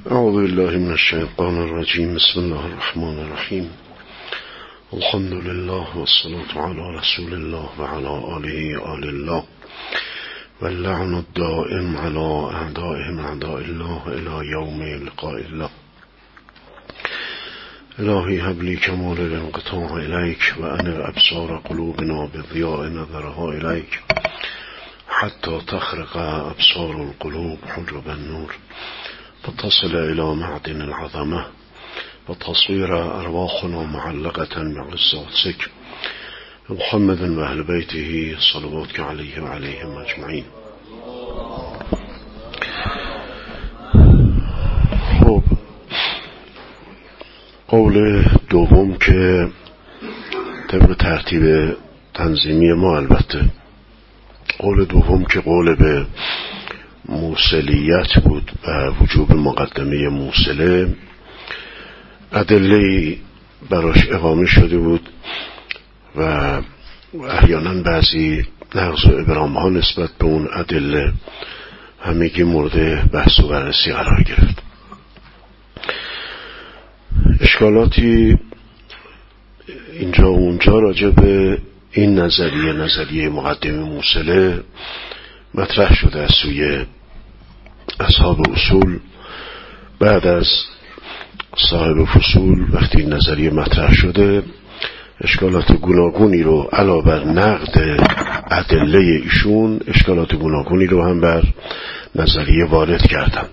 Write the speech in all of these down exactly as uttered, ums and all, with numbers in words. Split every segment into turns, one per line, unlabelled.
اعوذ بالله من الشیطان الرجیم. بسم الله الرحمن الرحیم. الحمد لله والصلاة على رسول الله وعلى آله آل الله واللعن الدائم على اعدائهم اعداء الله الى یوم لقاء الله. الهی هب لی کمال الانقطاع الیک و انر ابصار قلوبنا بضیاء نظرها الیک حتی تخرق ابصار القلوب حجب النور فتصل الى معدن العظمه وتصوير ارواحنا معلقه بعصاتك محمد و اهل بیته صلواتك علیه و علیهم اجمعین. خب، قول دوم که طبق ترتیب تنظیمی ما، البته قول دوم که قول به موصلیت بود و وجوب مقدمه موصله، ادله براش اقامه شده بود و احیانا بعضی نقض و ابرام ها نسبت به اون ادله همگی مورد بحث و بررسی قرار گرفت. اشکالاتی اینجا و اونجا راجع به این نظریه نظریه مقدمه موصله مطرح شده از سوی اصحاب اصول. بعد از صاحب فصول وقتی این نظریه مطرح شده، اشکالات گوناگونی رو علاوه بر نقد ادله ایشون، اشکالات گوناگونی رو هم بر نظریه وارد کردند.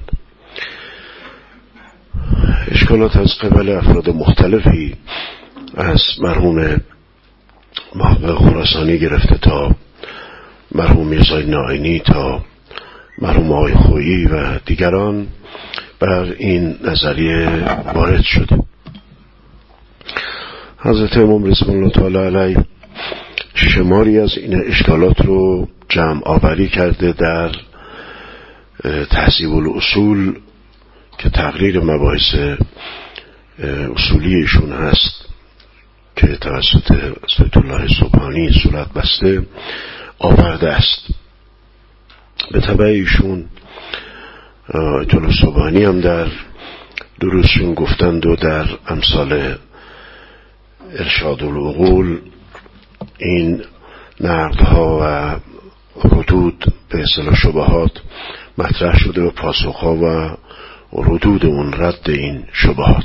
اشکالات از قبل افراد مختلفی، از مرحوم محقق خراسانی گرفته تا مرحوم میرزا نائینی تا مرحوم آقای خویی و دیگران، بر این نظریه وارد شده. حضرت امام رضوان الله تعالی علیه شماری از این اشکالات رو جمع آوری کرده در تهذیب الاصول که تقریر مباحث اصولی ایشون هست که توسط سید الله سبحانی صورت بسته آورده است. به تبع ایشون آیت الله سبحانی هم در دروسشون گفتند و در امثال ارشاد العقول این نقدها و ردود به اصطلاح شبهات مطرح شده و پاسخها و ردود اون رد این شبهات.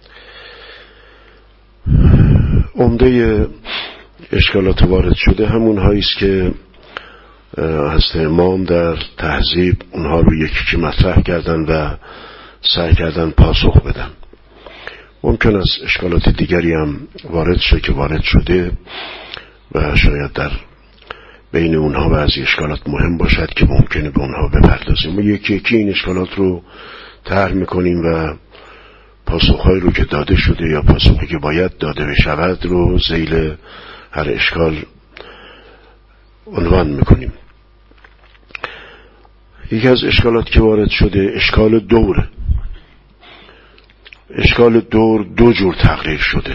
عمده اشکالات وارد شده همون هاییست که حضرت امام در تهذیب اونها رو یکی که مطرح کردن و سعی کردن پاسخ بدن. ممکن است اشکالات دیگری هم وارد شده که وارد شده و شاید در بین اونها بعضی اشکالات مهم باشد که ممکنه به اونها بپردازیم. ما یکی یکی این اشکالات رو طرح میکنیم و پاسخهایی رو که داده شده یا پاسخی که باید داده بشود رو ذیل هر اشکال عنوان میکنیم. یکی از اشکالات که وارد شده اشکال دوره. اشکال دور دو جور تقریر شده.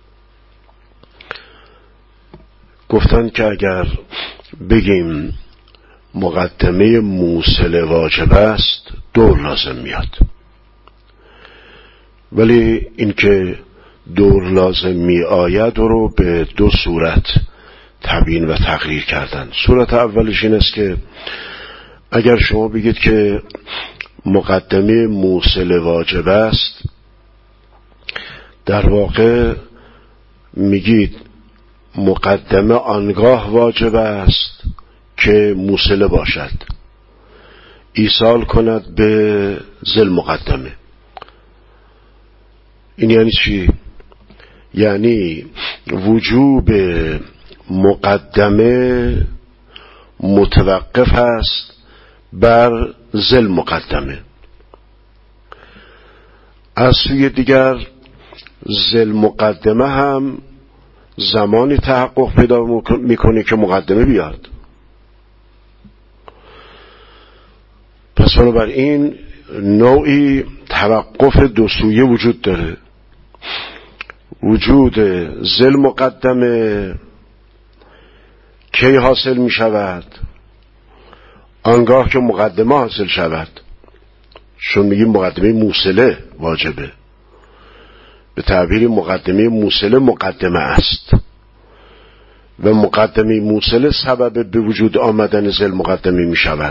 گفتن که اگر بگیم مقدمه موصله واجب است، دور لازم میاد، ولی اینکه دور لازم می آید رو به دو صورت تبیین و تقریر کردن. صورت اولش این است که اگر شما بگید که مقدمه موصله واجب است، در واقع میگید مقدمه آنگاه واجب است که موصله باشد، ایصال کند به ذل مقدمه. این یعنی چی؟ یعنی وجوب مقدمه متوقف است بر ذل مقدمه. از سوی دیگر ذل مقدمه هم زمانی تحقق پیدا میکنه که مقدمه بیاد. پس بنابراین نوعی توقف دو سویه وجود داره. وجود ذل مقدمه کی حاصل می شود؟ آنگاه که مقدمه حاصل شود. چون میگیم مقدمه موصله واجبه. به تعبیر مقدمه موصله مقدمه است و مقدمه موصله سبب به وجود آمدن ذل مقدمه می شود.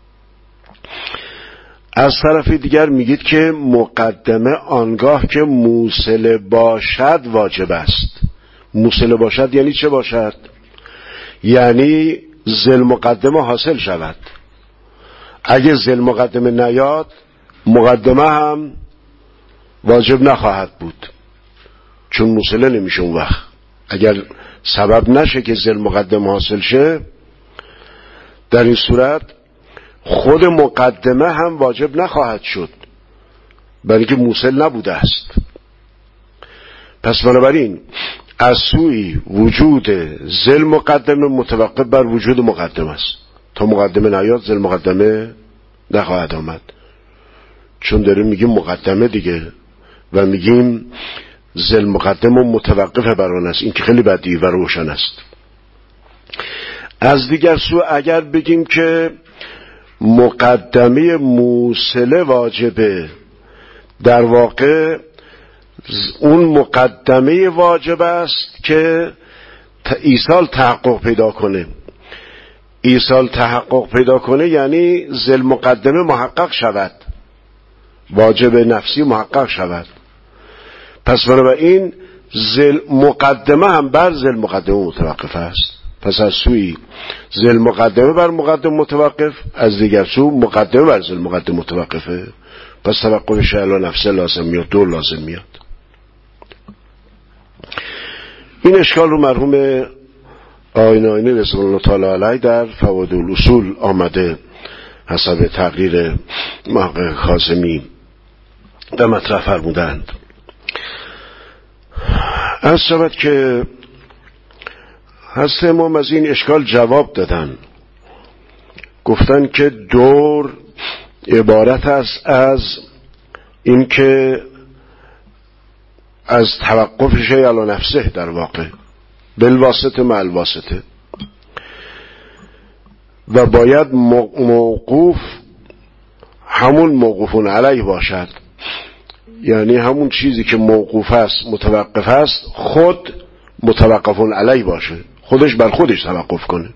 از طرف دیگر میگید که مقدمه آنگاه که موصله باشد واجب است. موصله باشد یعنی چه باشد؟ یعنی ذل مقدمه حاصل شود. اگه ذل مقدمه نیاد مقدمه هم واجب نخواهد بود، چون موصله نمیشه. اون وقت اگر سبب نشه که ذل مقدمه حاصل شه، در این صورت خود مقدمه هم واجب نخواهد شد، برای که موصل نبوده است. پس بنابراین از سوی وجود ذل مقدمه متوقف بر وجود مقدمه است. تا مقدمه نیاد ذل مقدمه نخواهد آمد، چون داریم میگیم مقدمه دیگه و میگیم ذل مقدمه متوقف بر آن است. این که خیلی بدیهی و روشن است. از دیگر سو اگر بگیم که مقدمه موصله واجبه، در واقع اون مقدمه واجب است که ایصال تحقق پیدا کنه. ایصال تحقق پیدا کنه یعنی ذل مقدمه محقق شود، واجب نفسی محقق شود. پس بنابراین ذل مقدمه هم بر ذل مقدمه متوقف است. پس از سوی ذل مقدمه بر مقدمه متوقف، از دیگر سو مقدمه بر ذل مقدمه متوقفه. پس توقف شعلا نفسه لازم میاد، دور لازم میاد. این اشکال رو مرحوم آیین آینی رضوان الله تعالی علیه در فوائد الاصول آمده حسب تقریر محقق کاظمی در مطرح فرمودند. از شود که حضرت امام از این اشکال جواب دادن، گفتن که دور عبارت است از این که از توقف شیء علی نفسه، در واقع بالواسطه مع الواسطه، و باید موقوف همون موقوفون علیه باشد. یعنی همون چیزی که موقوف است متوقف است خود متوقفون علیه باشه، خودش بر خودش توقف کنه.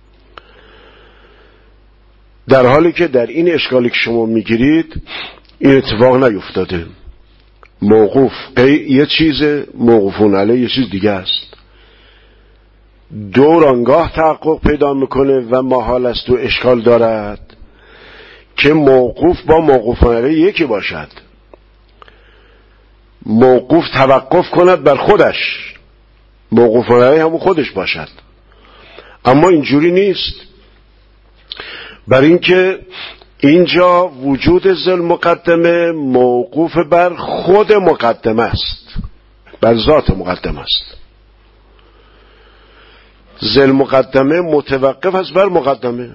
در حالی که در این اشکالی که شما میگیرید این اتفاق نیفتاده. موقوف یه چیز، موقوفون علیه یه چیز دیگه است. دور آنگاه تحقق پیدا میکنه و محال است و اشکال دارد که موقوف با موقوفون علیه یکی باشد. موقوف توقف کند بر خودش، موقوفون علیه همون خودش باشد. اما اینجوری نیست، بر اینکه اینجا وجود ذل مقدمه موقوف بر خود مقدمه است، بر ذات مقدمه است. ذل مقدمه متوقف است بر مقدمه،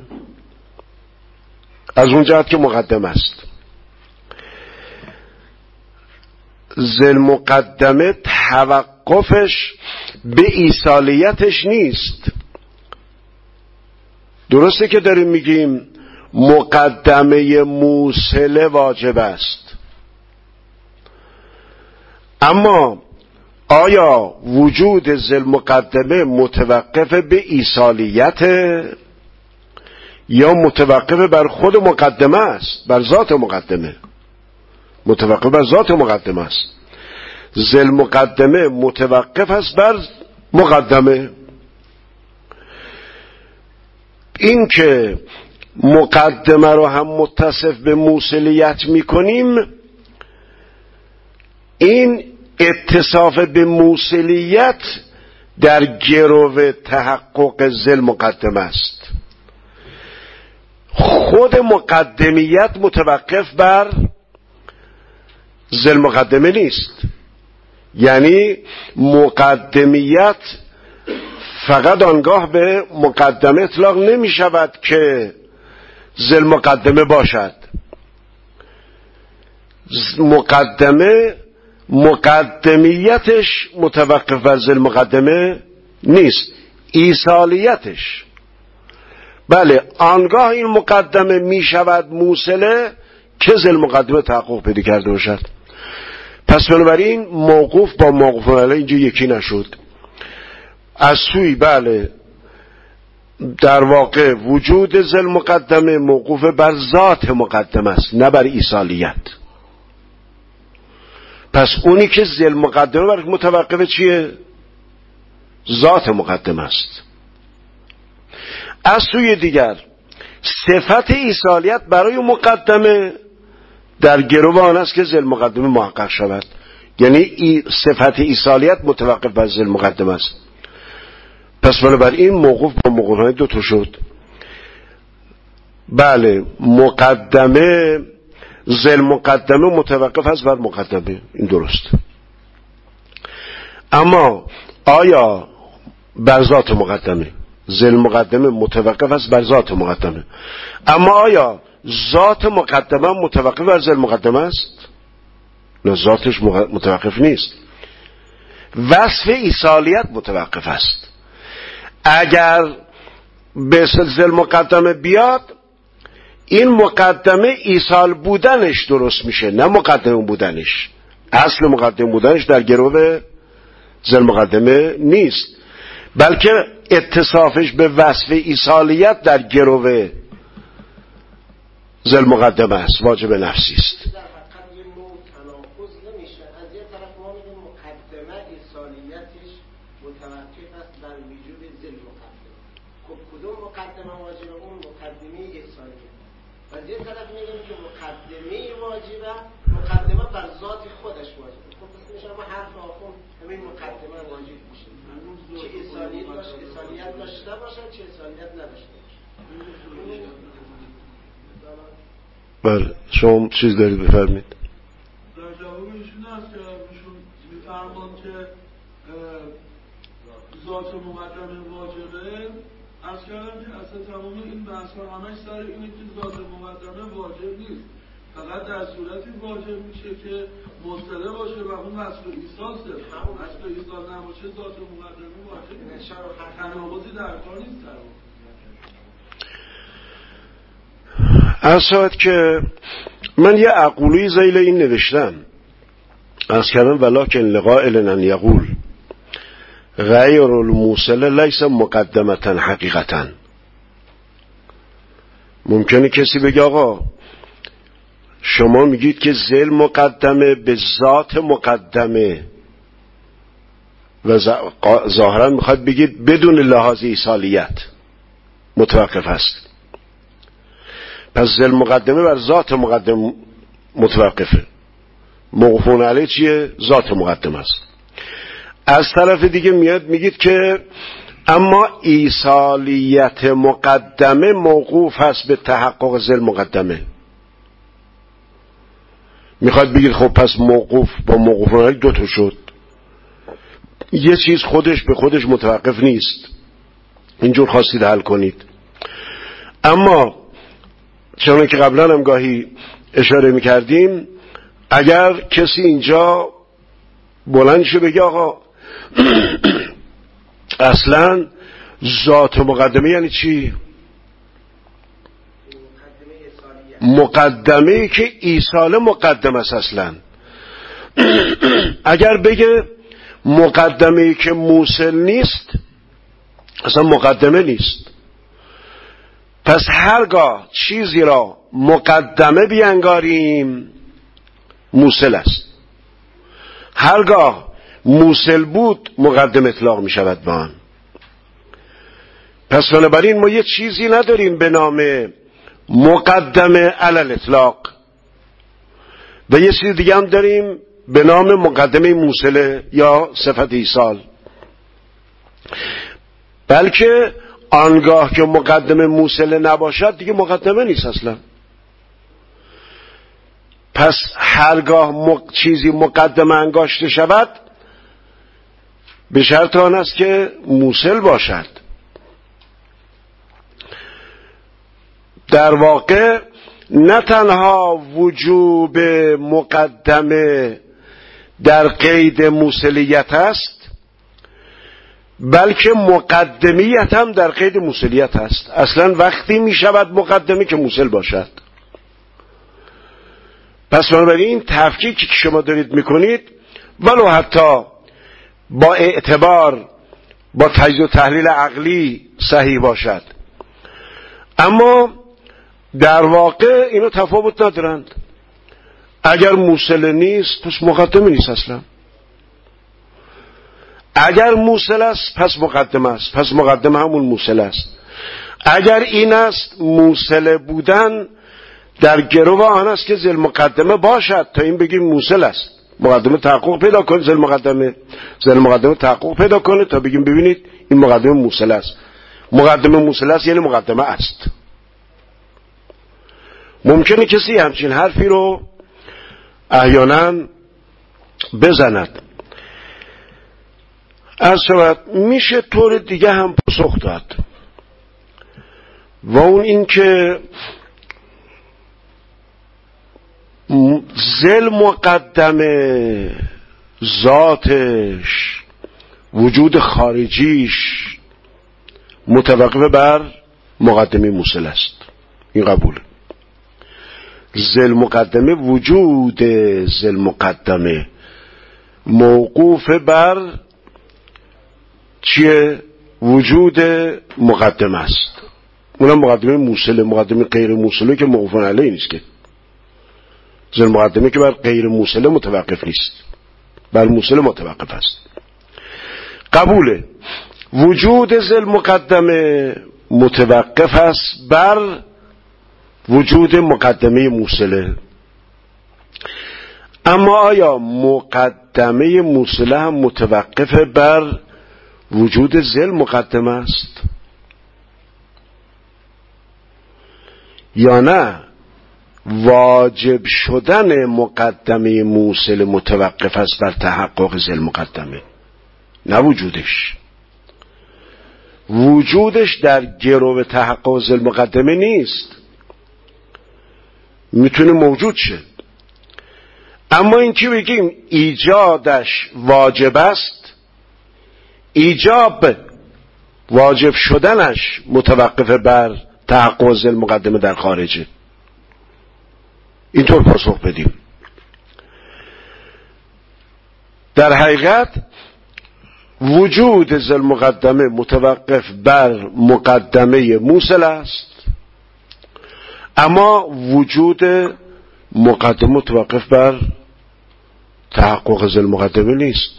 از اون جهت که مقدمه است. ذل مقدمه توقفش به ایصالیتش نیست. درسته که داریم میگیم مقدمه موصله واجب است، اما آیا وجود ذل مقدمه متوقف به ایصالیت یا متوقف بر خود مقدمه است، بر ذات مقدمه؟ متوقف بر ذات مقدمه است. ذل مقدمه متوقف است بر مقدمه. این که مقدمه رو هم متصف به موصلیت میکنیم، این اتصاف به موصلیت در گرو تحقق ذل مقدمه است. خود مقدمیت متوقف بر ذل مقدمه نیست. یعنی مقدمیت فقط آنگاه به مقدمه اطلاق نمی شود که ذل مقدمه باشد. مقدمه مقدمیتش متوقف بر ذل مقدمه نیست، ایصالیتش. بله، آنگاه این مقدمه می شود موصله که ذل مقدمه تحقق پیدا کرده باشد. پس بنابراین موقوف با موقوف علیه اینجا یکی نشد. از سوی بله در واقع وجود ذل مقدمه موقوف بر ذات مقدمه است، نه بر ایصالیت. پس اونی که ذل مقدمه بر متوقف چیه؟ ذات مقدمه است. از سوی دیگر صفت ایصالیت برای مقدمه در گرو آن است که ذل مقدمه محقق شود، یعنی ای صفت ایصالیت متوقف بر ذل مقدمه است. پس بنابراین موقوف با موقوفانه دو تا شد. بله مقدمه ذل مقدمه متوقف است بر مقدمه، این درست. اما آیا بر ذات مقدمه ذل مقدمه متوقف است بر ذات مقدمه، اما آیا ذات مقدمه متوقف بر ذل مقدمه است؟ نه، ذاتش متوقف نیست. وصف ایصالیت متوقف است. اگر به ذل مقدمه بیاد این مقدمه ایصال بودنش درست میشه، نه مقدمه بودنش. اصل مقدمه بودنش در گرو ذل مقدمه نیست، بلکه اتصافش به وصف ایصالیت در گرو ذل مقدمه است، واجب نفسی است. بله شما چیز دارید بفرمید.
در جواب ایشون هست که ایشون میفرمان که ذات مقدمه واجبه. از کردم که اصلا تمام این بحث ها همش سر اینه که ذات مقدمه واجب نیست، فقط در صورتی واجب میشه که مصطلح باشه و اون وصف ایصال سر همون وصف ایصال نباشه ذات مقدمه واجب نیست. تناقضی در کار نیست. در
از شاید که من یه عقولی زیل این نوشتم از کردم ولکن لقائل ان یقول غیر الموصل لیس مقدمتا حقیقتا. ممکنه کسی بگه آقا شما میگید که ذل مقدمه به ذات مقدمه و ظاهرا میخواد بگید بدون لحاظ ایصالیت متوقف است. پس ذل مقدمه بر ذات مقدمه متوقفه، موقوفون علیه چیه؟ ذات مقدمه است. از طرف دیگه میاد میگید که اما ایصالیت مقدمه موقوف هست به تحقق ذل مقدمه. میخواد بگید خب پس موقوف با موقوفون علیه دو تا شد، یه چیز خودش به خودش متوقف نیست. اینجور خواستید حل کنید. اما چون که قبلا هم گاهی اشاره میکردیم، اگر کسی اینجا بلند شه بگه آقا اصلا ذات مقدمه یعنی چی؟ مقدمه ای که ایصال مقدمه است. اصلا اگر بگه مقدمه ای که موصل نیست اصلا مقدمه نیست. پس هرگاه چیزی را مقدمه بیانگاریم موصل است، هرگاه موصل بود مقدم اطلاق می شود به آن. پس بنابراین ما یه چیزی نداریم به نام مقدمه علی الاطلاق و یه چیز دیگه هم داریم به نام مقدمه موصله یا صفت ایصال، بلکه آنگاه که مقدمه موصله نباشد دیگه مقدمه نیست اصلا. پس هرگاه مق... چیزی مقدمه انگاشته شود به شرط آن است که موصل باشد. در واقع نه تنها وجوب مقدمه در قید موصلیت است، بلکه مقدمیت هم در قید موصلیت است. اصلا وقتی می شود مقدمه که موصل باشد. پس بنابراین تفکیکی که شما دارید میکنید ولو حتی با اعتبار با تجزیه و تحلیل عقلی صحیح باشد، اما در واقع اینو تفاوت ندارند. اگر موصل نیست پس مقدمه نیست اصلا، اگر موصل است پس مقدمه است، پس مقدمه همون موصل است. اگر این است موصل بودن در گرو آن است که ذل مقدمه باشد تا این بگیم موصل است، مقدمه تحقق پیدا کنه، ذل مقدمه ذل مقدمه تحقق پیدا کنه تا بگیم ببینید این مقدمه موصل است. مقدمه موصل است یعنی مقدمه است. ممکنه کسی همچین حرفی رو احیانا بزند. از شود میشه طور دیگه هم پاسخ داد و اون این که ذل مقدمه ذاتش وجود خارجیش متوقف بر مقدمه موصل است. این قبوله. ذل مقدمه وجود ذل مقدمه موقوف بر چیه؟ وجود مقدمه است. اونم مقدمه موصله. مقدمه غیر موصله که موقوف علیه نیست که. ذل مقدمه که بر غیر موصله متوقف نیست، بر موصله متوقف است. قبوله. وجود ذل مقدمه متوقف است بر وجود مقدمه موصله. اما آیا مقدمه موصله هم متوقف بر وجود ذل مقدمه است یا نه؟ واجب شدن مقدمه موصله متوقف است بر تحقق ذل مقدمه، نه وجودش. وجودش در گرو تحقق ذل مقدمه نیست، میتونه موجود شه، اما این که بگیم ایجادش واجب است، ایجاب واجب شدنش متوقف بر تحقق ذل مقدمه در خارجه. اینطور پاسخ بدیم. در حقیقت وجود ذل مقدمه متوقف بر مقدمه موصل است، اما وجود مقدمه متوقف بر تحقق ذل مقدمه نیست،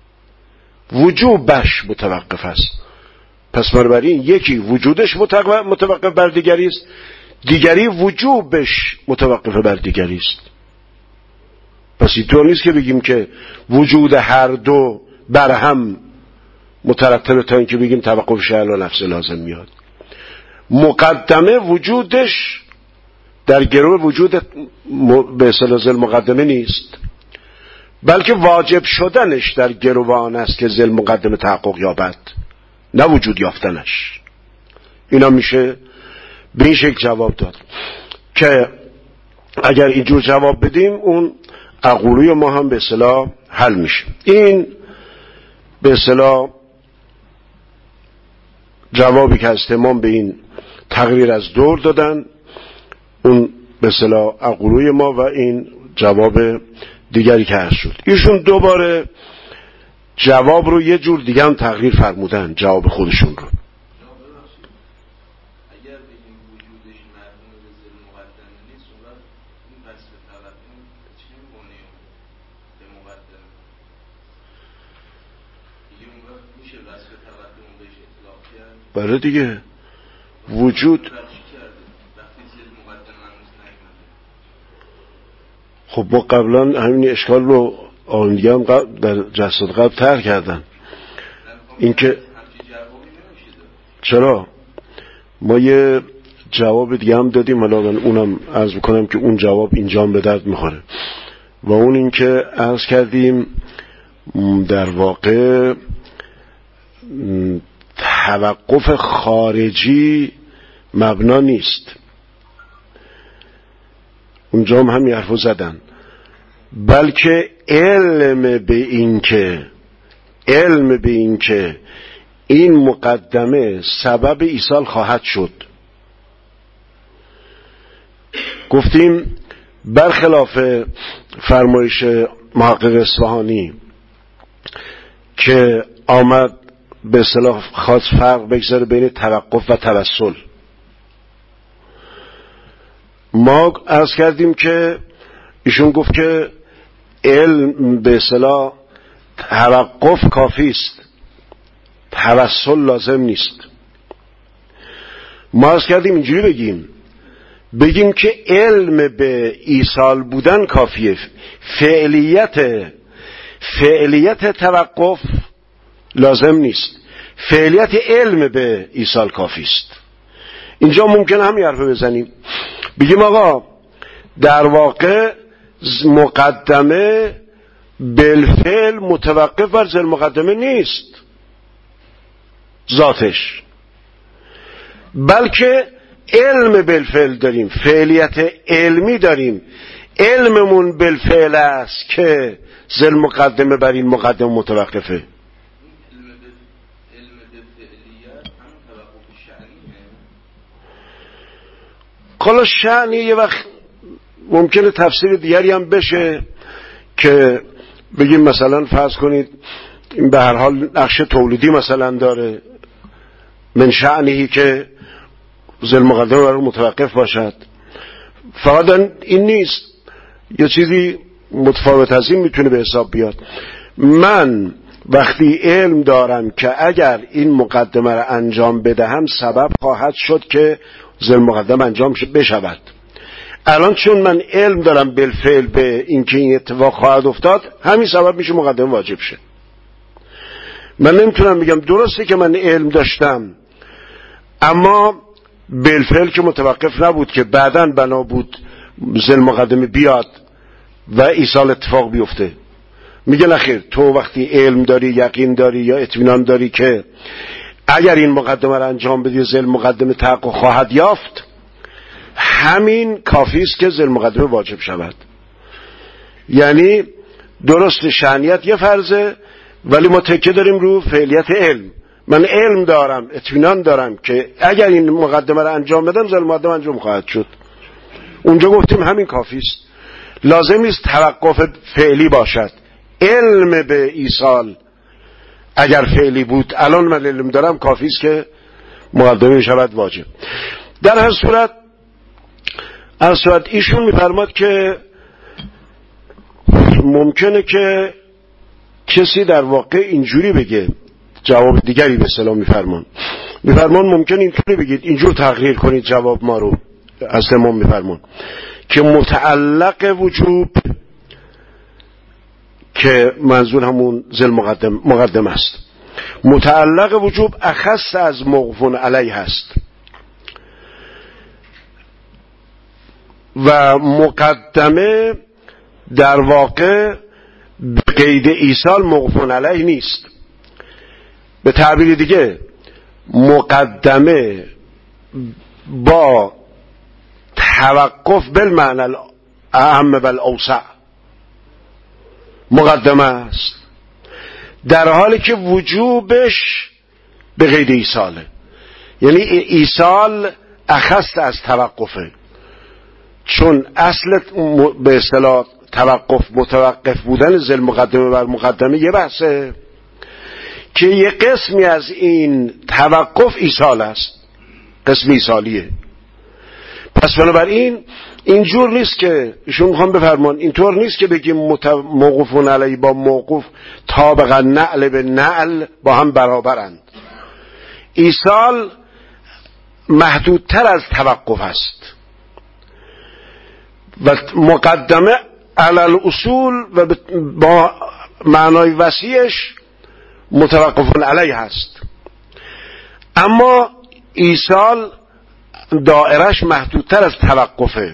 وجوبش متوقف است. پس بنابراین یکی وجودش متوقف بر دیگری است، دیگری وجوبش متوقف بر دیگری است. پس اینطور نیست که بگیم که وجود هر دو بر هم مترتبه تا اینکه بگیم توقف شأن و نفس لازم میاد. مقدمه وجودش در گرو وجود به اصطلاح ذل مقدمه نیست، بلکه واجب شدنش در گرو آن است که ذل مقدمه تحقق یابد، نه وجود یافتنش. اینا میشه به این شکل جواب داد که اگر اینجور جواب بدیم اون عقولوی ما هم به اصطلاح حل میشه. این به اصطلاح جوابی که از تمام به این تقریر از دور دادن، اون به اصطلاح عقولوی ما و این جواب دیگری که هست شد. ایشون دوباره جواب رو یه جور دیگه هم تغییر فرمودن، جواب خودشون رو. برای دیگه وجود خب ما قبلا همین اشکال رو آنگی هم در جلسات قبل طرح کردن. اینکه چرا ما یه جواب دیگه هم دادیم، حالا من اونم عرض بکنم که اون جواب اینجا هم به درد میخوره، و اون این که عرض کردیم در واقع توقف خارجی مبنا نیست. اونجا هم همین حرفو زدن، بلکه علم به این که علم به این که این مقدمه سبب ایصال خواهد شد. گفتیم برخلاف فرمایش محقق اصفهانی که آمد به اصطلاح خاص فرق بگذاره بین توقف و توسل. ما عرض کردیم که ایشون گفت که علم به اصطلاح توقف کافی است، توسل لازم نیست. ما عرض کردیم اینجوری بگیم بگیم که علم به ایصال بودن کافیه، فعلیت فعلیت توقف لازم نیست، فعلیت علم به ایصال کافی است. اینجا ممکن همین حرف بزنیم بگیم آقا در واقع مقدمه بالفعل متوقف بر ذل مقدمه نیست ذاتش، بلکه علم بالفعل داریم، فعلیت علمی داریم، علممون بالفعل است که ذل مقدمه بر این مقدمه متوقفه. حالا شأنی یه وقت ممکنه تفسیر دیگری هم بشه که بگیم مثلا فرض کنید این به هر حال نقش تولیدی مثلا داره، من شأنی که ذل مقدمه برای متوقف باشد. فقط این نیست، یه چیزی متفاوت از این میتونه به حساب بیاد. من وقتی علم دارم که اگر این مقدمه را انجام بدهم سبب خواهد شد که ذل مقدمه انجام بشود، الان چون من علم دارم بالفعل به اینکه این اتفاق خواهد افتاد، همین سبب میشه مقدمه واجب شه. من نمیتونم بگم درسته که من علم داشتم اما بالفعل که متوقف نبود که بعداً بنا بود ذل مقدمه بیاد و ایصال اتفاق بیفته. میگه نخیر، تو وقتی علم داری، یقین داری یا اطمینان داری که اگر این مقدمه را انجام بدی ذل مقدمه تحقق خواهد یافت، همین کافی است که ذل مقدمه واجب شود. یعنی درست شأنیت یه فرضه ولی ما تکیه داریم رو فعلیت علم. من علم دارم، اطمینان دارم که اگر این مقدمه را انجام بدم ذل مقدمه انجام خواهد شد. اونجا گفتیم همین کافی است، لازم نیست توقف فعلی باشد. علم به ایصال اگر فعلی بود، الان من علم دارم، کافی است که مقدمه شود واجب. در هر صورت هر صورت ایشون میفرماد که ممکنه که کسی در واقع اینجوری بگه، جواب دیگری به سلام میفرمان میفرمان ممکن اینطوری بگید، اینجور تغییر کنید جواب ما رو. از ما میفرمان که متعلق وجوب، که منظور همون ذل مقدم مقدم است، متعلق وجوب اخص از موقوف علیه هست و مقدمه در واقع قید ایصال موقوف علیه نیست. به تعبیر دیگه مقدمه با توقف بالمعنی الاعم والاوسع مقدمه است، در حالی که وجوبش به قید ایصاله. یعنی ایصال اخص از توقفه، چون اصل به اصطلاح توقف متوقف بودن ذل مقدمه بر مقدمه یه بحثه که یه قسمی از این توقف ایصال است، قسم ایصالیه. پس بنابراین اینجور نیست که ایشون میخوام بفرمان، اینطور نیست که بگیم موقوفون علیه با موقوف طابقا نعل به نعل با هم برابرند. ایصال محدودتر از توقف است و مقدمه علی الاصول و با معنای وسیعش متوقفون علیه هست. اما ایصال دائرش محدودتر از توقفه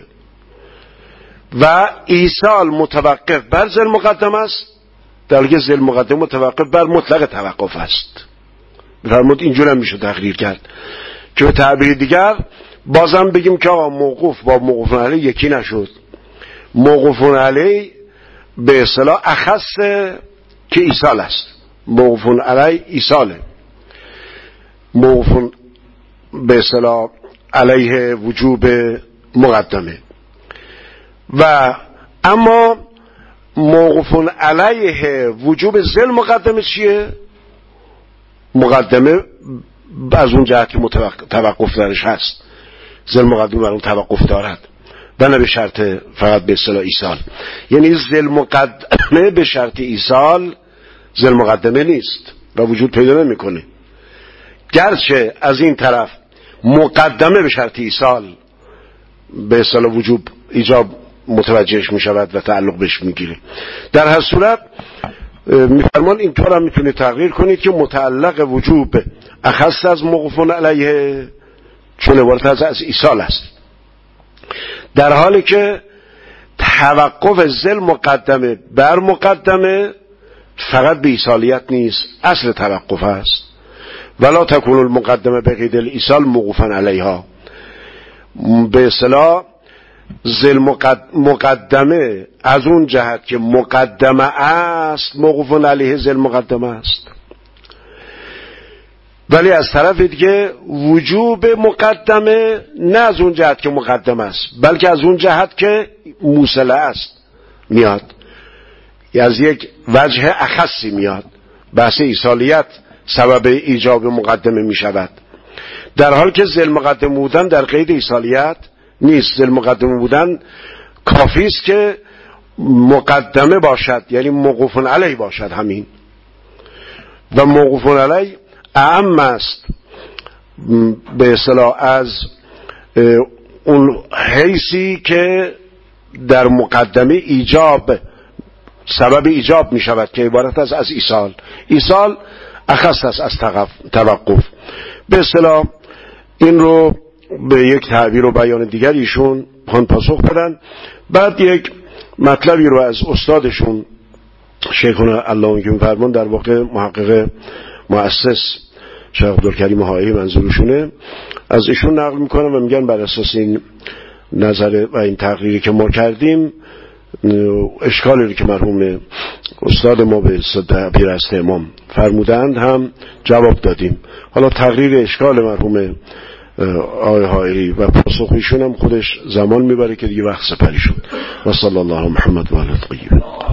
و ایصال متوقف بر ذل مقدمه است، در حالی که ذل مقدمه متوقف بر مطلق توقف است. بفرمود اینجور هم میشه تقریر کرد که به تعبیر دیگر بازم بگیم که آقا موقوف با موقوف علیه یکی نشد. موقوف علیه به اصطلاح اخص که ایصال است، موقوف علیه ایصاله، موقوف به اصطلاح علیه وجوب مقدمه. و اما موقوف علیه وجوب ذل مقدمه چیه؟ مقدمه از اون جهت که توقف درش هست، ذل مقدمه بر اون توقف دارد و نه به شرط فقط به اصطلاح ایصال. یعنی ذل مقدمه به شرط ایصال ذل مقدمه نیست و وجود پیدا نمیکنه، گرچه از این طرف مقدمه به شرط ایصال به اصطلاح وجوب ایجاب متوجهش می شود و تعلق بهش می گیره. در هر صورت میفرمان اینطور هم میتونید تغییر کنید که متعلق وجوب اخص از موقوف علیه، چون عبارت از از ایصال است، در حالی که توقف ذل مقدمه بر مقدمه فقط به ایصالیت نیست، اصل توقف است. ولا تکون المقدمه بقید الایصال موقوفا علیها، به اصطلاح ذل مقدمه از اون جهت که مقدمه است موقوف علیه ذل مقدمه است، ولی از طرف دیگه وجوب مقدمه نه از اون جهت که مقدمه است بلکه از اون جهت که موصله است میاد، از یک وجه اخصی میاد. بحث ایصالیت سبب ایجاب مقدمه می شود، در حال که ذل مقدمه بودن در قید ایصالیت نیست. ذل مقدمه بودن کافی است که مقدمه باشد، یعنی موقوف علیه باشد همین، و موقوف علیه اعم است به اصطلاح از اون حیثی که در مقدمه ایجاب سبب ایجاب می شود که عبارت است از ایصال. ایصال اخص است از توقف. به اصطلاح این رو به یک تعبیر و بیان دیگر ایشون خواهند پاسخ بدن. بعد یک مطلبی رو از استادشون شیخنا علامه که می‌فرمان، در واقع محقق مؤسس شیخ عبدالکریم حائی منظورشونه، از ایشون نقل میکنم و میگن بر اساس این نظر و این تقریری که ما کردیم اشکالی که مرحوم استاد ما به تعبیر است امام فرمودند هم جواب دادیم. حالا تقریر اشکال مرحوم آقای حائری و پاسخ ایشون هم خودش زمان میبره که دیگه وقت سپری شد. و صلی الله علی محمد و علی الطاهرین.